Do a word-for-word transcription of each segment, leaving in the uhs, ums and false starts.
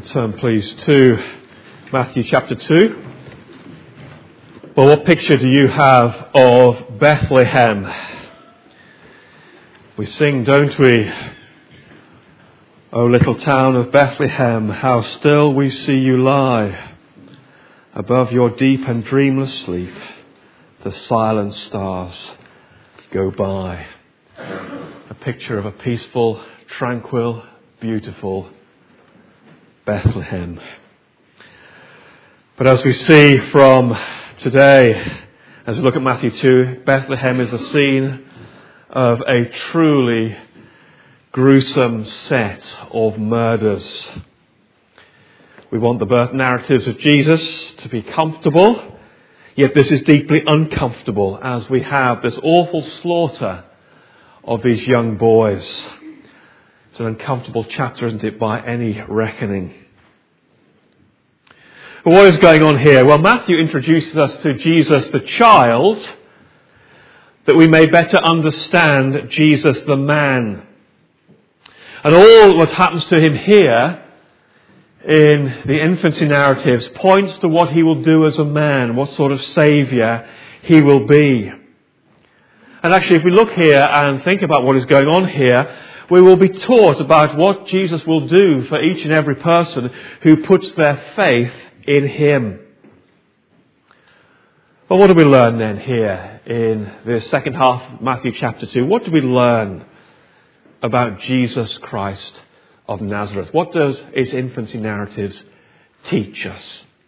Turn please to Matthew chapter two. Well, what picture do you have of Bethlehem? We sing, don't we? O little town of Bethlehem, how still we see you lie. Above your deep and dreamless sleep, the silent stars go by. A picture of a peaceful, tranquil, beautiful Bethlehem. But as we see from today, as we look at Matthew two, Bethlehem is a scene of a truly gruesome set of murders. We want the birth narratives of Jesus to be comfortable, yet this is deeply uncomfortable as we have this awful slaughter of these young boys. It's an uncomfortable chapter, isn't it, by any reckoning. But what is going on here? Well, Matthew introduces us to Jesus the child, that we may better understand Jesus the man. And all what happens to him here in the infancy narratives points to what he will do as a man, what sort of saviour he will be. And actually, if we look here and think about what is going on here, we will be taught about what Jesus will do for each and every person who puts their faith in him. But what do we learn then here in the second half of Matthew chapter two? What do we learn about Jesus Christ of Nazareth? What does his infancy narratives teach us?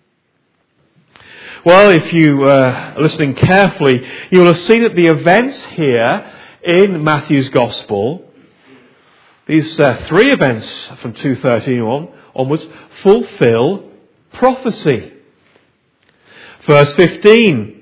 Well, if you uh, are listening carefully, you will have seen that the events here in Matthew's Gospel, these uh, three events from two thirteen on, onwards, fulfill prophecy. Verse fifteen.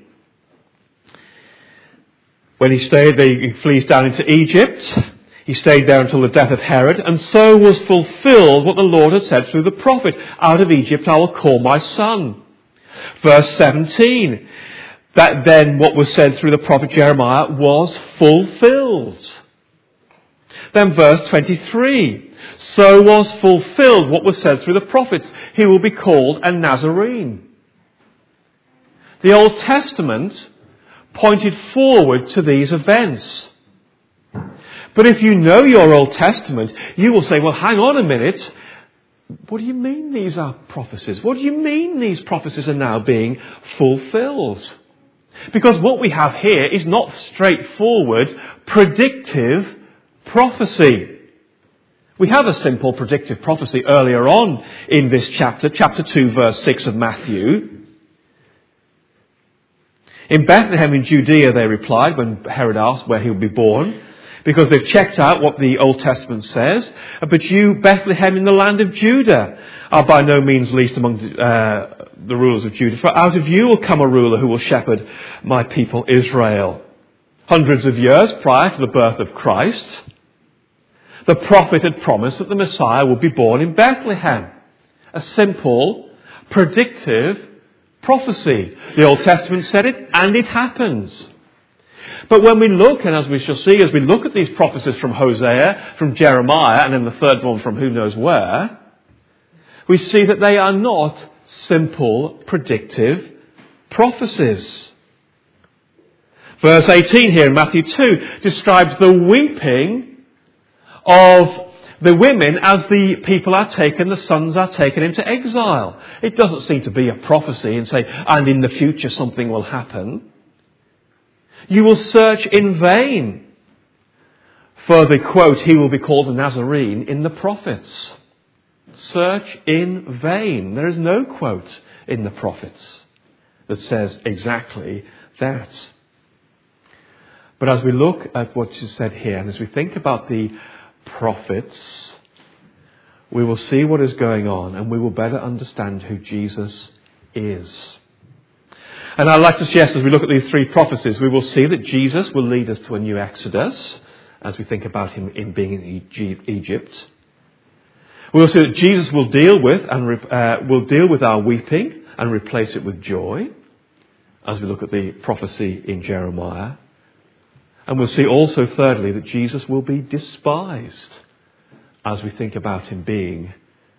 When he stayed, he flees down into Egypt. He stayed there until the death of Herod, and so was fulfilled what the Lord had said through the prophet. Out of Egypt I will call my son. Verse seventeen. That then what was said through the prophet Jeremiah was fulfilled. Then verse twenty-three. So was fulfilled what was said through the prophets. He will be called a Nazarene. The Old Testament pointed forward to these events. But if you know your Old Testament, you will say, well, hang on a minute. What do you mean these are prophecies? What do you mean these prophecies are now being fulfilled? Because what we have here is not straightforward, predictive prophecy. We have a simple predictive prophecy earlier on in this chapter, chapter two, verse six of Matthew. In Bethlehem in Judea, they replied, when Herod asked where he would be born, because they've checked out what the Old Testament says. But you, Bethlehem in the land of Judah, are by no means least among uh, the rulers of Judah. For out of you will come a ruler who will shepherd my people Israel. Hundreds of years prior to the birth of Christ, the prophet had promised that the Messiah would be born in Bethlehem. A simple, predictive prophecy. The Old Testament said it, and it happens. But when we look, and as we shall see, as we look at these prophecies from Hosea, from Jeremiah, and then the third one from who knows where, we see that they are not simple, predictive prophecies. Verse eighteen here in Matthew two describes the weeping of the women as the people are taken, the sons are taken into exile. It doesn't seem to be a prophecy and say, and in the future something will happen. You will search in vain for the quote, he will be called a Nazarene in the prophets. Search in vain. There is no quote in the prophets that says exactly that. But as we look at what is said here, and as we think about the prophets, we will see what is going on, and we will better understand who Jesus is. And I'd like to suggest, as we look at these three prophecies, we will see that Jesus will lead us to a new Exodus, as we think about him in being in Egypt. We will see that Jesus will deal with and uh, will deal with our weeping and replace it with joy, as we look at the prophecy in Jeremiah. And we'll see also, thirdly, that Jesus will be despised as we think about him being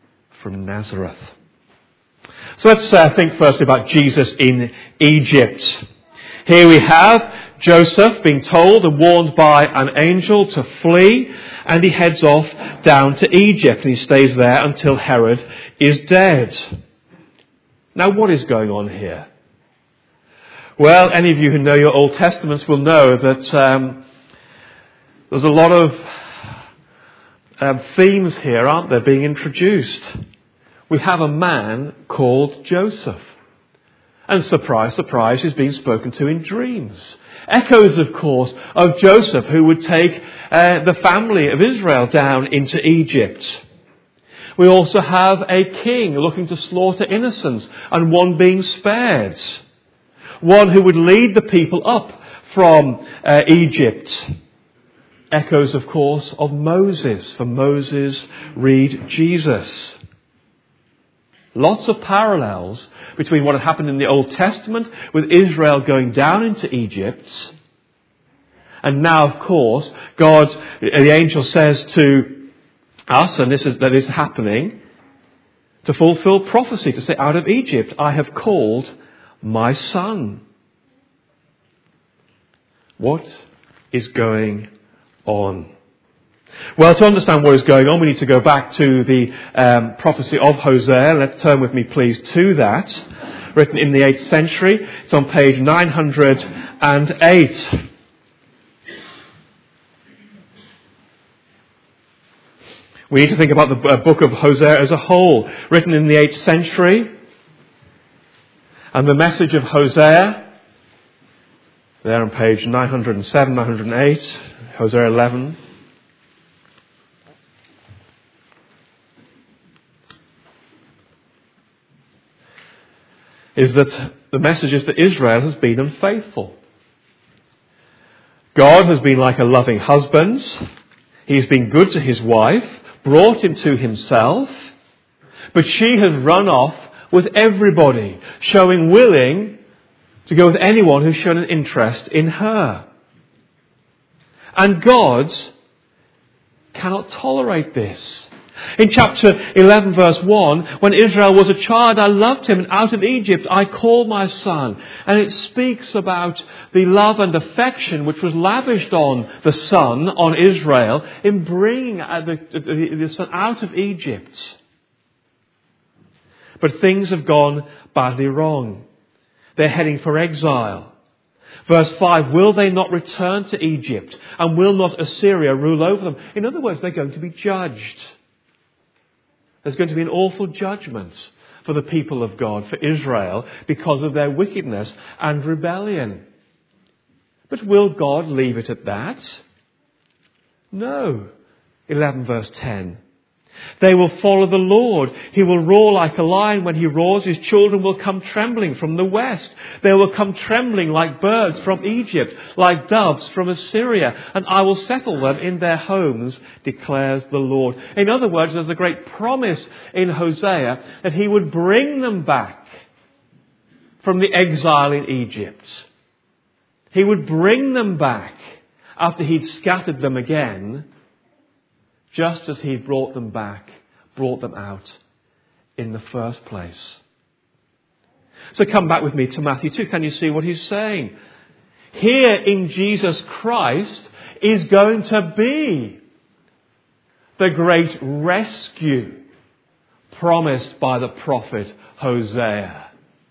from Nazareth. So let's uh, think first about Jesus in Egypt. Here we have Joseph being told and warned by an angel to flee, and he heads off down to Egypt, and he stays there until Herod is dead. Now, what is going on here? Well, any of you who know your Old Testaments will know that um, there's a lot of um, themes here, aren't there, being introduced. We have a man called Joseph. And surprise, surprise, he's being spoken to in dreams. Echoes, of course, of Joseph, who would take uh, the family of Israel down into Egypt. We also have a king looking to slaughter innocents and one being spared. One who would lead the people up from uh, Egypt. Echoes, of course, of Moses. For Moses, read Jesus. Lots of parallels between what had happened in the Old Testament with Israel going down into Egypt. And now, of course, God, the angel says to us, and this is that is happening, to fulfill prophecy, to say, out of Egypt I have called my son. What is going on? Well, to understand what is going on, we need to go back to the um, prophecy of Hosea. Let's turn with me, please, to that. Written in the eighth century. It's on page nine hundred eight. We need to think about the book of Hosea as a whole. Written in the eighth century. And the message of Hosea, there on page nine hundred seven, nine hundred eight, Hosea eleven. Is that the message is that Israel has been unfaithful. God has been like a loving husband. He's been good to his wife, brought him to himself, but she has run off with everybody, showing willing to go with anyone who's shown an interest in her. And God cannot tolerate this. In chapter eleven, verse one, when Israel was a child, I loved him, and out of Egypt I called my son. And it speaks about the love and affection which was lavished on the son, on Israel, in bringing the, the, the son out of Egypt. But things have gone badly wrong. They're heading for exile. Verse five, will they not return to Egypt? And will not Assyria rule over them? In other words, they're going to be judged. There's going to be an awful judgment for the people of God, for Israel, because of their wickedness and rebellion. But will God leave it at that? No. eleven verse ten. They will follow the Lord. He will roar like a lion. When he roars, his children will come trembling from the west. They will come trembling like birds from Egypt, like doves from Assyria. And I will settle them in their homes, declares the Lord. In other words, there's a great promise in Hosea that he would bring them back from the exile in Egypt. He would bring them back after he'd scattered them again, just as he brought them back, brought them out in the first place. So come back with me to Matthew two. Can you see what he's saying? Here in Jesus Christ is going to be the great rescue promised by the prophet Hosea.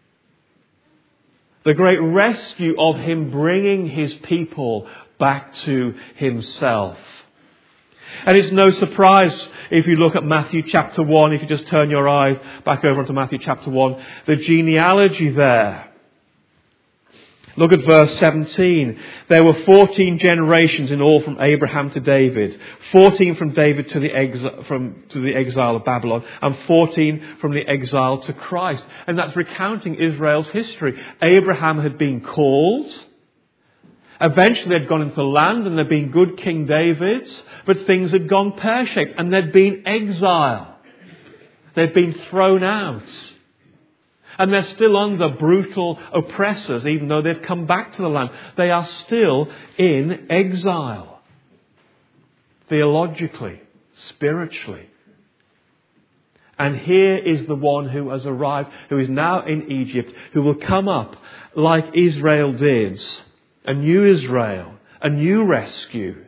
The great rescue of him bringing his people back to himself. And it's no surprise if you look at Matthew chapter one, if you just turn your eyes back over onto Matthew chapter one, the genealogy there. Look at verse seventeen. There were fourteen generations in all from Abraham to David, fourteen from David to the exile, from to the exile of Babylon, and fourteen from the exile to Christ. And that's recounting Israel's history. Abraham had been called. Eventually they'd gone into the land and there'd been good King Davids, but things had gone pear-shaped and there'd been exile. They'd been thrown out. And they're still under brutal oppressors, even though they've come back to the land. They are still in exile. Theologically, spiritually. And here is the one who has arrived, who is now in Egypt, who will come up like Israel did. A new Israel, a new rescue.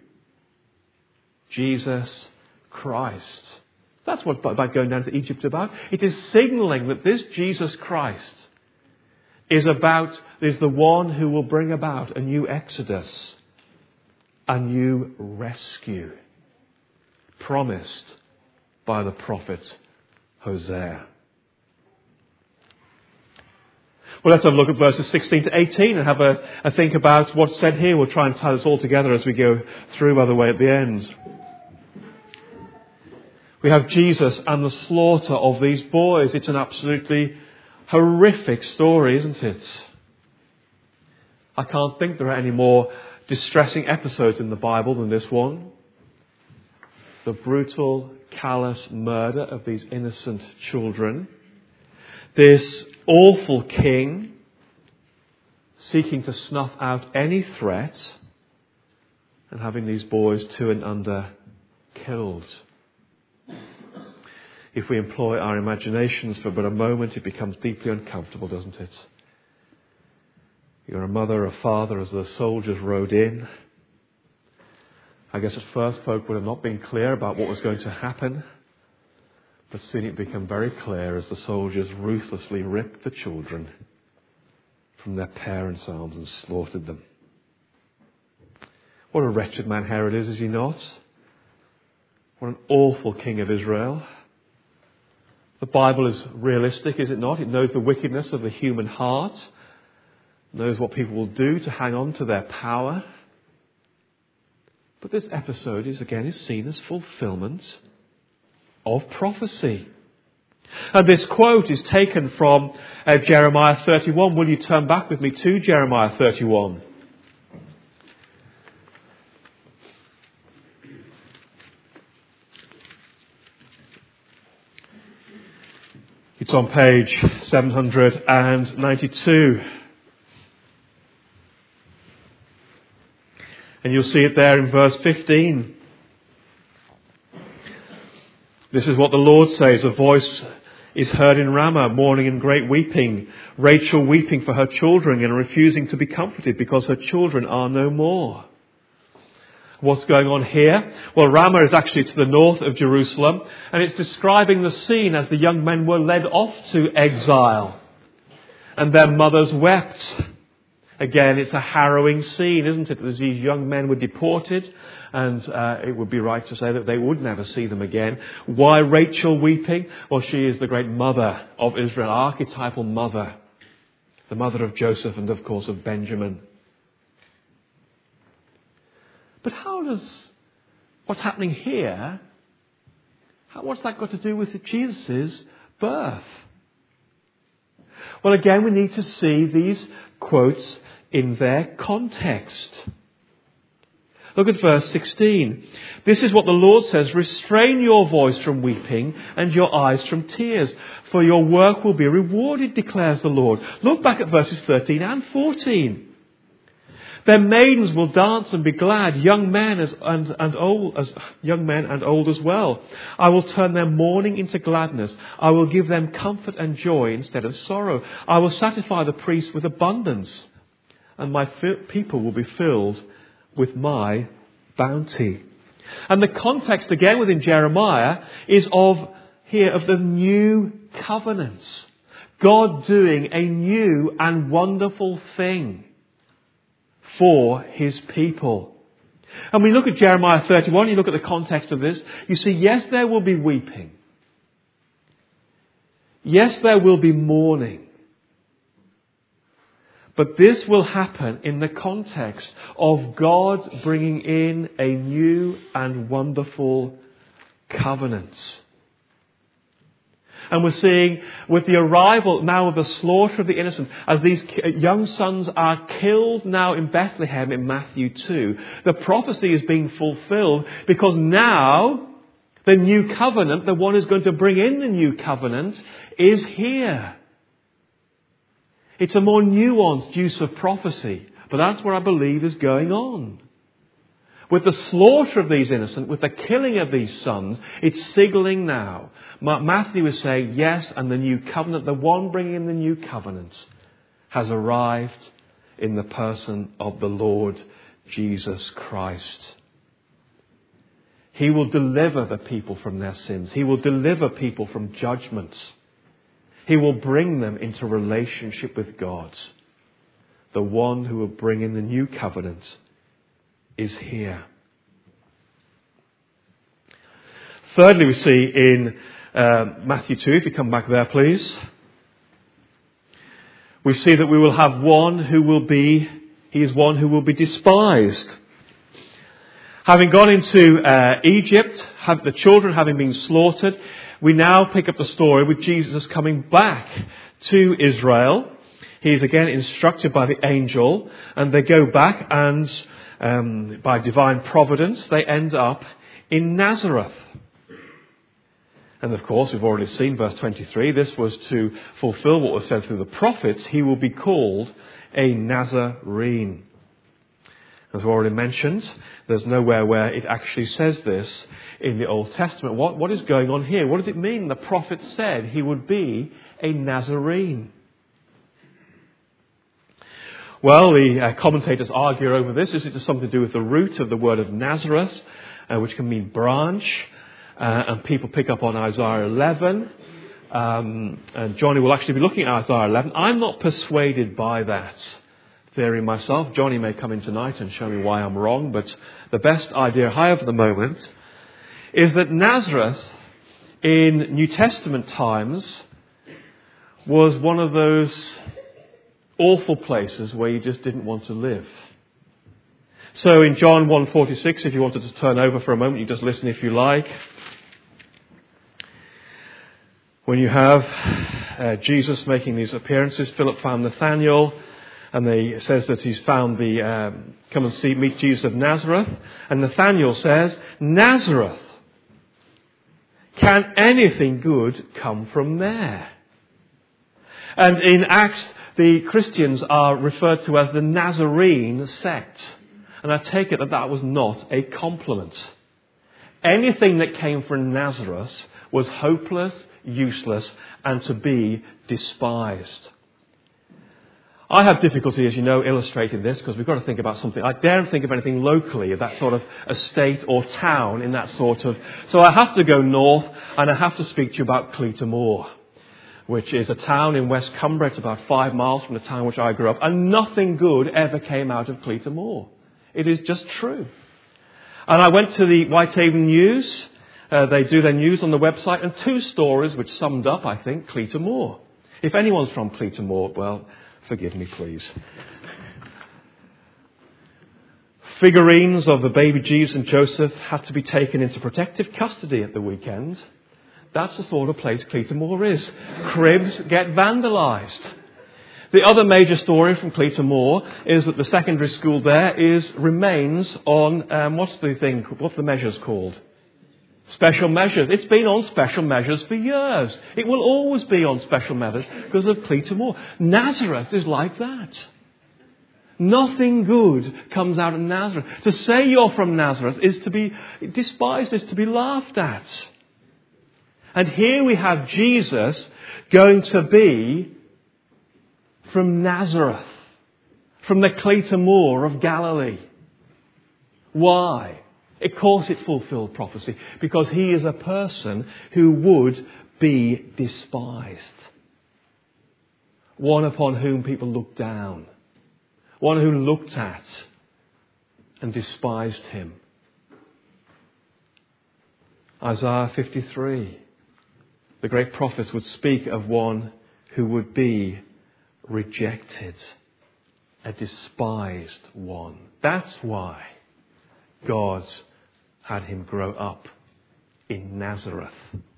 Jesus Christ. That's what about going down to Egypt about. It is signalling that this Jesus Christ is about, is the one who will bring about a new exodus, a new rescue, promised by the prophet Hosea. Well, let's have a look at verses sixteen to eighteen and have a, a think about what's said here. We'll try and tie this all together as we go through, by the way, at the end. We have Jesus and the slaughter of these boys. It's an absolutely horrific story, isn't it? I can't think there are any more distressing episodes in the Bible than this one. The brutal, callous murder of these innocent children. This awful king seeking to snuff out any threat and having these boys two and under killed. If we employ our imaginations for but a moment, it becomes deeply uncomfortable, doesn't it? You're a mother or father as the soldiers rode in. I guess at first folk would have not been clear about what was going to happen. But soon it became very clear as the soldiers ruthlessly ripped the children from their parents' arms and slaughtered them. What a wretched man Herod is, is he not? What an awful king of Israel. The Bible is realistic, is it not? It knows the wickedness of the human heart. It knows what people will do to hang on to their power. But this episode is again is seen as fulfillment of prophecy. And this quote is taken from uh, Jeremiah thirty-one. Will you turn back with me to Jeremiah thirty-one? It's on page seven hundred ninety-two. And you'll see it there in verse fifteen. This is what the Lord says. A voice is heard in Ramah, mourning and great weeping. Rachel weeping for her children and refusing to be comforted because her children are no more. What's going on here? Well, Ramah is actually to the north of Jerusalem, and it's describing the scene as the young men were led off to exile and their mothers wept. Again, it's a harrowing scene, isn't it? As these young men were deported, and uh, it would be right to say that they would never see them again. Why Rachel weeping? Well, she is the great mother of Israel, archetypal mother, the mother of Joseph and, of course, of Benjamin. But how does what's happening here, how, what's that got to do with Jesus' birth? Well, again, we need to see these quotes in their context. Look at verse sixteen. This is what the Lord says: restrain your voice from weeping and your eyes from tears, for your work will be rewarded, declares the Lord. Look back at verses thirteen and fourteen. Their maidens will dance and be glad, young men as, and, and old, as young men and old as well. I will turn their mourning into gladness. I will give them comfort and joy instead of sorrow. I will satisfy the priests with abundance, and my fi- people will be filled with my bounty. And the context again within Jeremiah is of here of the new covenants. God doing a new and wonderful thing for his people. And we look at Jeremiah thirty-one, you look at the context of this, you see, yes, there will be weeping. Yes, there will be mourning. But this will happen in the context of God bringing in a new and wonderful covenant. And we're seeing with the arrival now of the slaughter of the innocent, as these young sons are killed now in Bethlehem in Matthew two, the prophecy is being fulfilled because now the new covenant, the one who's going to bring in the new covenant, is here. It's a more nuanced use of prophecy, but that's what I believe is going on. With the slaughter of these innocents, with the killing of these sons, it's signalling now. Matthew is saying, yes, and the new covenant, the one bringing in the new covenant, has arrived in the person of the Lord Jesus Christ. He will deliver the people from their sins. He will deliver people from judgments. He will bring them into relationship with God. The one who will bring in the new covenant is here. Thirdly, we see in uh, Matthew two, if you come back there please, we see that we will have one who will be, he is one who will be despised. Having gone into uh, Egypt, have the children having been slaughtered, we now pick up the story with Jesus coming back to Israel. He is again instructed by the angel, and they go back, and um, by divine providence, they end up in Nazareth. And of course, we've already seen verse twenty-three, this was to fulfill what was said through the prophets. He will be called a Nazarene. As we already mentioned, there's nowhere where it actually says this in the Old Testament. What, what is going on here? What does it mean? The prophet said he would be a Nazarene. Well, the uh, commentators argue over this. Is it just something to do with the root of the word of Nazareth, uh, which can mean branch? Uh, and people pick up on Isaiah eleven. Um, and Johnny will actually be looking at Isaiah eleven. I'm not persuaded by that theory myself. Johnny may come in tonight and show me why I'm wrong. But the best idea I have at the moment is that Nazareth in New Testament times was one of those awful places where you just didn't want to live. So in John one forty-six, if you wanted to turn over for a moment, you just listen if you like. When you have uh, Jesus making these appearances, Philip found Nathanael, and they, it says that he's found the, um, come and see, meet Jesus of Nazareth. And Nathanael says, Nazareth, can anything good come from there? And in Acts, the Christians are referred to as the Nazarene sect. And I take it that that was not a compliment. Anything that came from Nazareth was hopeless, useless, and to be despised. I have difficulty, as you know, illustrating this because we've got to think about something. I daren't think of anything locally, that sort of estate or town in that sort of... So I have to go north, and I have to speak to you about Cleator Moor, which is a town in West Cumbria. It's about five miles from the town which I grew up. And nothing good ever came out of Cleator Moor. It is just true. And I went to the Whitehaven News. Uh, they do their news on the website. And two stories which summed up, I think, Cleator Moor. If anyone's from Cleator Moor, well, forgive me, please. Figurines of the baby Jesus and Joseph had to be taken into protective custody at the weekend. That's the sort of place Cleator Moor is. Cribs get vandalised. The other major story from Cleator Moor is that the secondary school there is remains on, um, what's the thing, what's the measures called? Special measures. It's been on special measures for years. It will always be on special measures because of Cleator Moor. Nazareth is like that. Nothing good comes out of Nazareth. To say you're from Nazareth is to be despised, is to be laughed at. And here we have Jesus going to be from Nazareth, from the Cleator Moor of Galilee. Why? Of course it fulfilled prophecy, because he is a person who would be despised. One upon whom people looked down. One who looked at and despised him. Isaiah fifty-three. The great prophets would speak of one who would be rejected, a despised one. That's why God had him grow up in Nazareth.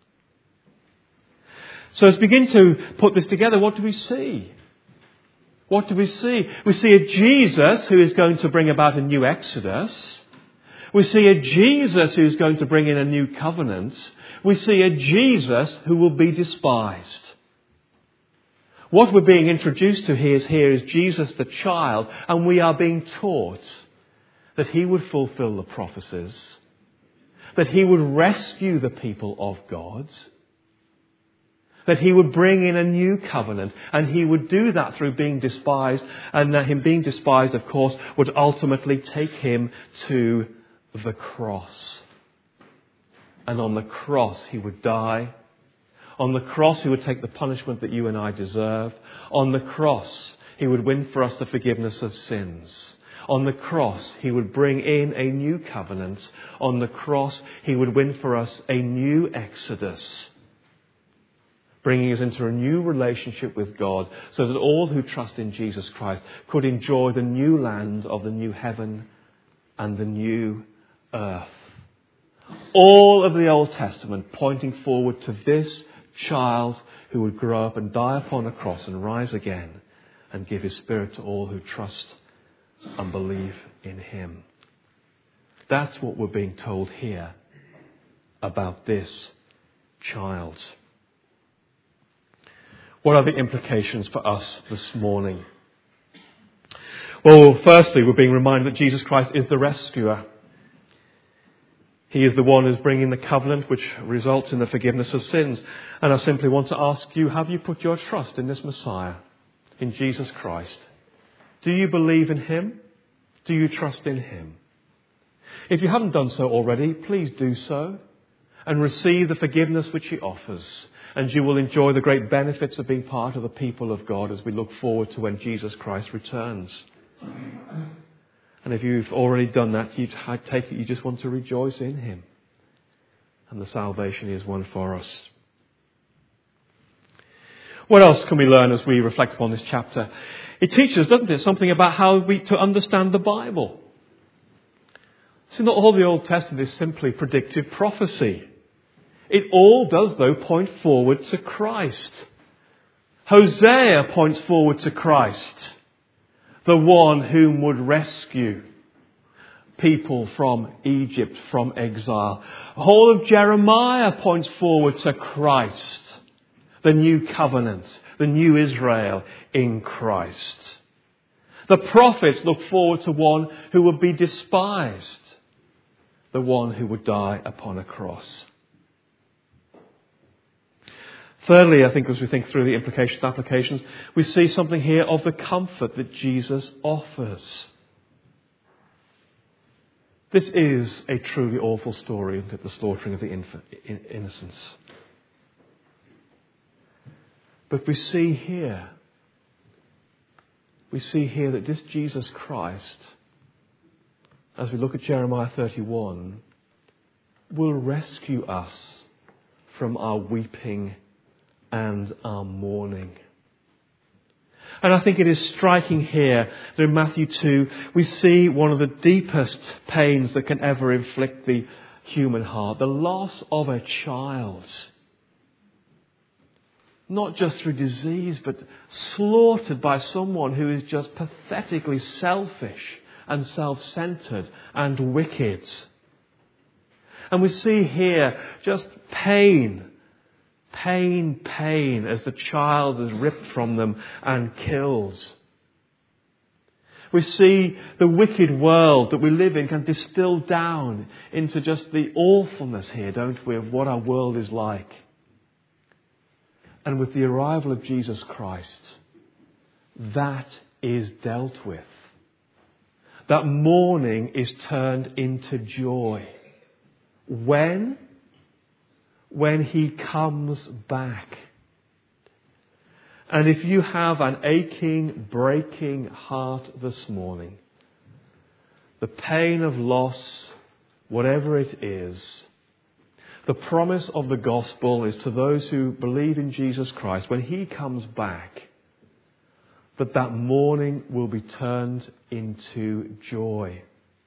So let's begin to put this together. What do we see? What do we see? We see a Jesus who is going to bring about a new Exodus. We see a Jesus who is going to bring in a new covenant. We see a Jesus who will be despised. What we're being introduced to here is, here is Jesus the child, and we are being taught that he would fulfill the prophecies, that he would rescue the people of God, that he would bring in a new covenant, and he would do that through being despised, and that him being despised, of course, would ultimately take him to the cross. And on the cross he would die. On the cross he would take the punishment that you and I deserve. On the cross he would win for us the forgiveness of sins. On the cross he would bring in a new covenant. On the cross he would win for us a new exodus, bringing us into a new relationship with God, so that all who trust in Jesus Christ could enjoy the new land of the new heaven and the new earth. All of the Old Testament pointing forward to this child who would grow up and die upon a cross and rise again and give his Spirit to all who trust and believe in him. That's what we're being told here about this child. What are the implications for us this morning? Well, firstly, we're being reminded that Jesus Christ is the rescuer. He is the one who's bringing the covenant which results in the forgiveness of sins. And I simply want to ask you, have you put your trust in this Messiah, in Jesus Christ? Do you believe in him? Do you trust in him? If you haven't done so already, please do so and receive the forgiveness which he offers. And you will enjoy the great benefits of being part of the people of God as we look forward to when Jesus Christ returns. And if you've already done that, you, I take it you just want to rejoice in him. And the salvation is won for us. What else can we learn as we reflect upon this chapter? It teaches, doesn't it, something about how we to understand the Bible. See, not all the Old Testament is simply predictive prophecy. It all does, though, point forward to Christ. Hosea points forward to Christ, the one whom would rescue people from Egypt, from exile. The whole of Jeremiah points forward to Christ, the new covenant, the new Israel in Christ. The prophets look forward to one who would be despised, the one who would die upon a cross. Thirdly, I think as we think through the implications and applications, we see something here of the comfort that Jesus offers. This is a truly awful story, isn't it? The slaughtering of the infant, innocents. But we see here, we see here that this Jesus Christ, as we look at Jeremiah thirty-one, will rescue us from our weeping and our mourning. And I think it is striking here that in Matthew two we see one of the deepest pains that can ever inflict the human heart, the loss of a child. Not just through disease, but slaughtered by someone who is just pathetically selfish and self-centered and wicked. And we see here just pain, pain, pain as the child is ripped from them and killed. We see the wicked world that we live in can distill down into just the awfulness here, don't we, of what our world is like. And with the arrival of Jesus Christ, that is dealt with. That mourning is turned into joy. When? When he comes back. And if you have an aching, breaking heart this morning, the pain of loss, whatever it is, the promise of the gospel is to those who believe in Jesus Christ, when he comes back, that that mourning will be turned into joy.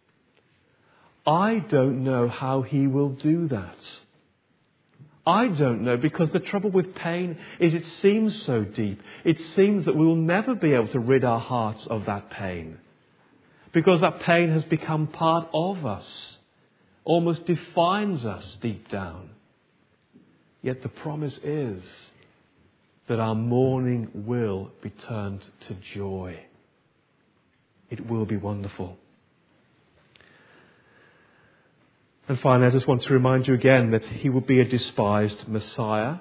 I don't know how he will do that. I don't know, because the trouble with pain is it seems so deep. It seems that we will never be able to rid our hearts of that pain, because that pain has become part of us, almost defines us deep down. Yet the promise is that our mourning will be turned to joy. It will be wonderful. And finally, I just want to remind you again that he will be a despised Messiah.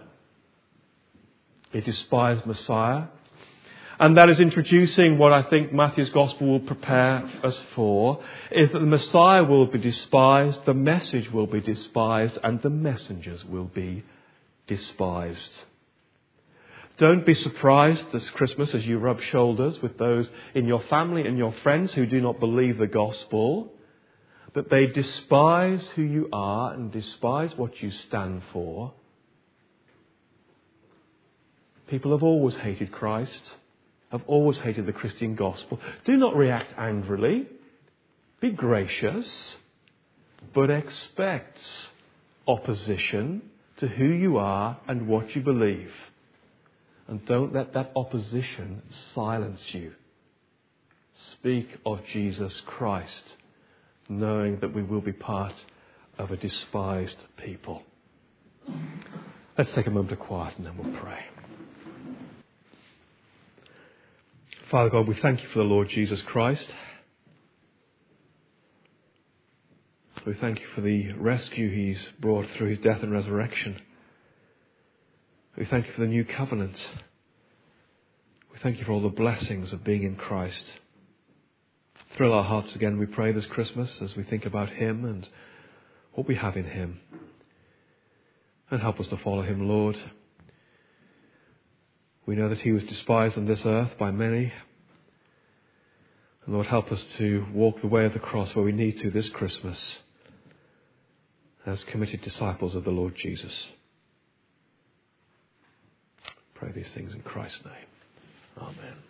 A despised Messiah. And that is introducing what I think Matthew's Gospel will prepare us for, is that the Messiah will be despised, the message will be despised, and the messengers will be despised. Don't be surprised this Christmas as you rub shoulders with those in your family and your friends who do not believe the Gospel, that they despise who you are and despise what you stand for. People have always hated Christ. Have always hated the Christian gospel. Do not react angrily. Be gracious, but expect opposition to who you are and what you believe. And don't let that opposition silence you. Speak of Jesus Christ, knowing that we will be part of a despised people. Let's take a moment of quiet and then we'll pray. Father God, we thank you for the Lord Jesus Christ. We thank you for the rescue he's brought through his death and resurrection. We thank you for the new covenant. We thank you for all the blessings of being in Christ. Thrill our hearts again, we pray, this Christmas as we think about him and what we have in him. And help us to follow him, Lord. We know that he was despised on this earth by many. And Lord, help us to walk the way of the cross where we need to this Christmas as committed disciples of the Lord Jesus. Pray these things in Christ's name. Amen.